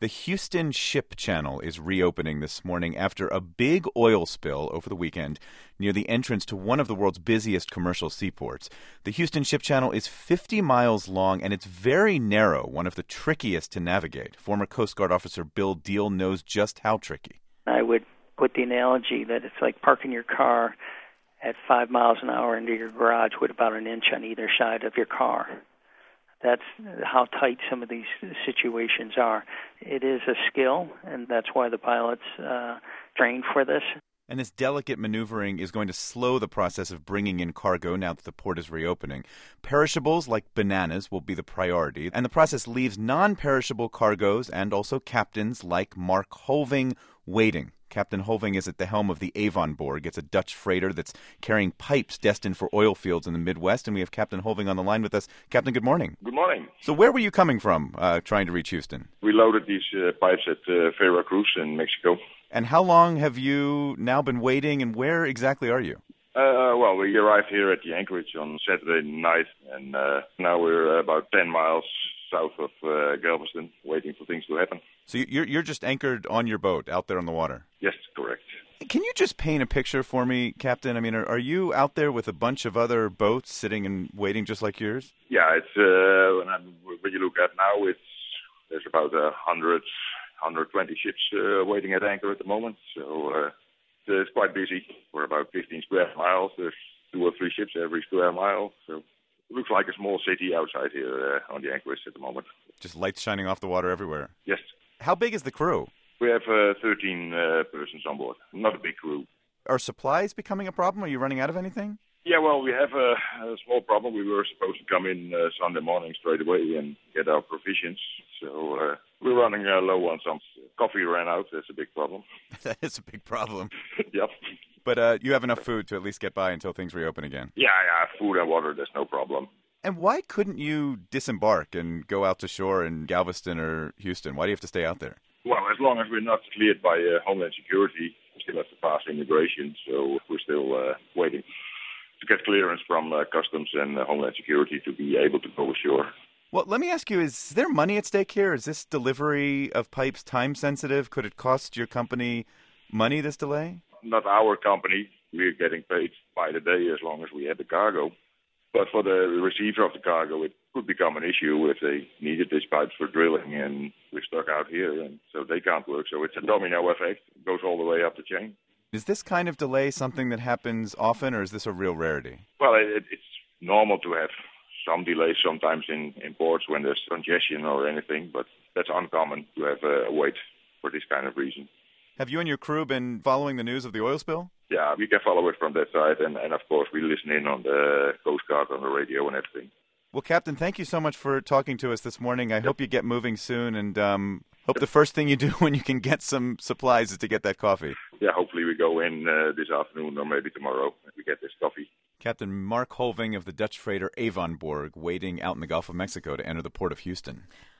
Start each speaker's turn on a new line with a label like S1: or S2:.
S1: The Houston Ship Channel is reopening this morning after a big oil spill over the weekend near the entrance to one of the world's busiest commercial seaports. The Houston Ship Channel is 50 miles long, and it's very narrow, one of the trickiest to navigate. Former Coast Guard officer Bill Deal knows just how tricky.
S2: I would put the analogy that it's like parking your car at 5 miles an hour into your garage with about an inch on either side of your car. That's how tight some of these situations are. It is a skill, and that's why the pilots train for this.
S1: And this delicate maneuvering is going to slow the process of bringing in cargo now that the port is reopening. Perishables like bananas will be the priority, and the process leaves non-perishable cargoes and also captains like Mark Holving waiting. Captain Holving is at the helm of the Avonborg. It's a Dutch freighter that's carrying pipes destined for oil fields in the Midwest, and we have Captain Holving on the line with us. Captain, good morning.
S3: Good morning.
S1: So where were you coming from trying to reach Houston?
S3: We loaded these pipes at Veracruz in Mexico.
S1: And how long have you now been waiting, and where exactly are you?
S3: Well, we arrived here at the anchorage on Saturday night, and now we're about 10 miles south of Galveston, waiting for things to happen.
S1: So you're just anchored on your boat out there on the water?
S3: Yes, correct.
S1: Can you just paint a picture for me, Captain? I mean, are you out there with a bunch of other boats sitting and waiting just like yours?
S3: Yeah, it's when you look at now, there's about 120 ships waiting at anchor at the moment. So it's quite busy. We're about 15 square miles. There's 2 or 3 ships every square mile. So it looks like a small city outside here on the anchorage at the moment.
S1: Just lights shining off the water everywhere.
S3: Yes.
S1: How big is the crew?
S3: We have 13 persons on board. Not a big crew.
S1: Are supplies becoming a problem? Are you running out of anything?
S3: Yeah, well, we have a small problem. We were supposed to come in Sunday morning straight away and get our provisions. So we're running low on some. Coffee ran out. That's a big problem.
S1: That is a big problem.
S3: Yep.
S1: But you have enough food to at least get by until things reopen again?
S3: Yeah, food and water, that's no problem.
S1: And why couldn't you disembark and go out to shore in Galveston or Houston? Why do you have to stay out there?
S3: Well, as long as we're not cleared by Homeland Security, we still have to pass immigration, so we're still waiting to get clearance from Customs and Homeland Security to be able to go ashore.
S1: Well, let me ask you, is there money at stake here? Is this delivery of pipes time sensitive? Could it cost your company money, this delay?
S3: Not our company. We're getting paid by the day as long as we have the cargo. But for the receiver of the cargo, it could become an issue if they needed these pipes for drilling, and we're stuck out here, and so they can't work. So it's a domino effect. It goes all the way up the chain.
S1: Is this kind of delay something that happens often, or is this a real rarity?
S3: Well, it's normal to have some delays sometimes in ports when there's congestion or anything, but that's uncommon to have a wait for this kind of reason.
S1: Have you and your crew been following the news of the oil spill?
S3: Yeah, we can follow it from that side, and of course we listen in on the Coast Guard on the radio and everything.
S1: Well, Captain, thank you so much for talking to us this morning. I hope you get moving soon, and hope the first thing you do when you can get some supplies is to get that coffee.
S3: Yeah, hopefully we go in this afternoon or maybe tomorrow and we get this coffee.
S1: Captain Mark Holving of the Dutch freighter Avonborg waiting out in the Gulf of Mexico to enter the port of Houston.